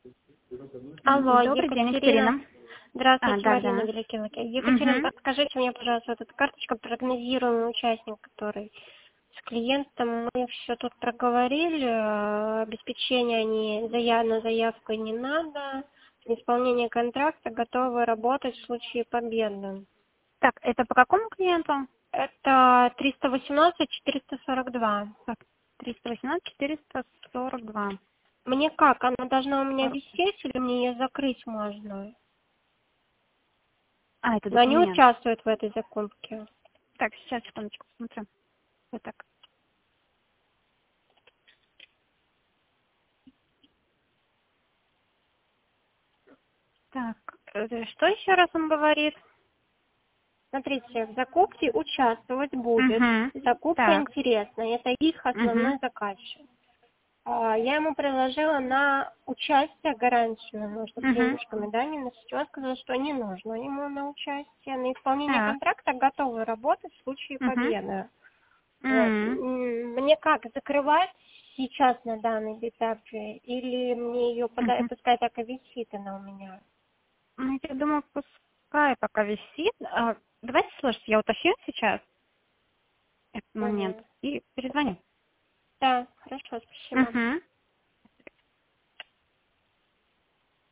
Алло, Добрый день, Екатерина. Екатерина. Здравствуйте, Да, Марина да. Великий Луки. Екатерина, Угу. подскажите мне, пожалуйста, вот эта карточка прогнозируемый участник, который с клиентом мы все тут проговорили, обеспечение на заявку не надо, исполнение контракта, готовы работать в случае победы. Так, это по какому клиенту? Это 318-442. Так, 318-442. Мне как? Она должна у меня висеть или мне ее закрыть можно? Это Но они документ. участвуют в этой закупке. Так, сейчас, секундочку, посмотрю. Вот так. Так, что еще раз он говорит? Смотрите, в закупке участвовать будет. Угу. Закупка Так. интересная, это их Угу. основной заказчик. Я ему предложила на участие гарантию между Угу. денежками, да, не на счет. Он сказал, что не нужно ему на участие. На исполнение Так. контракта готовы работать в случае Угу. победы. Вот. Мне как, закрывать сейчас на данный этапе или мне ее Угу. пускай так и висит она у меня? Ну, я думаю, пускай пока висит. Давайте, слушайте, я уточню сейчас этот момент Мгм. и перезвоню. Да, хорошо, спасибо. Угу.